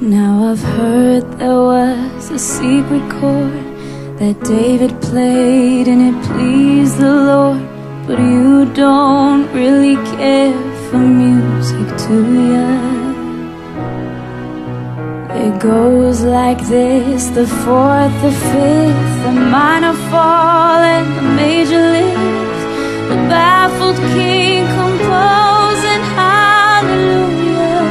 Now I've heard there was a secret chord that David played and it pleased the Lord. But you don't really care for music, do ya? It goes like this: the fourth, the fifth, the minor fall and the major lifts. The baffled king composing hallelujah,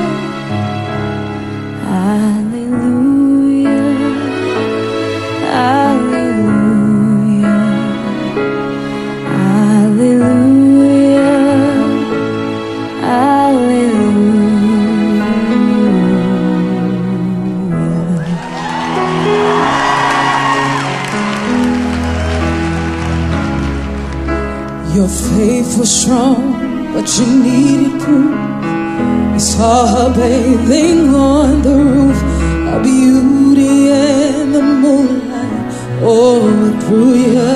hallelujah, hallelujah, hallelujah, hallelujah. Your faith was strong, but you needed proof. You saw her bathing on the roof, her beauty in the moonlight overthrew you.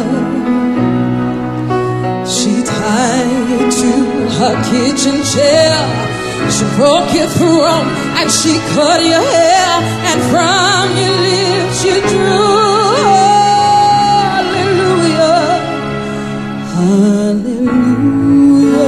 She tied you to her kitchen chair, she broke your throne and she cut your hair, and from your lips you drew hallelujah, hallelujah,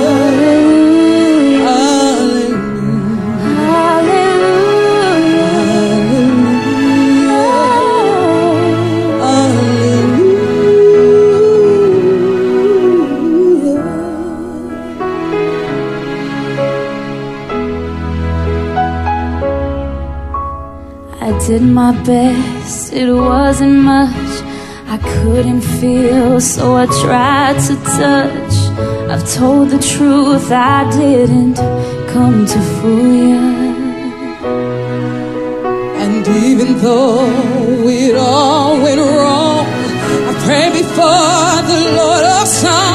I did my best, it wasn't much. I couldn't feel, so I tried to touch. I've told the truth, I didn't come to fool you. And even though it all went wrong, I prayed before the Lord of Songs.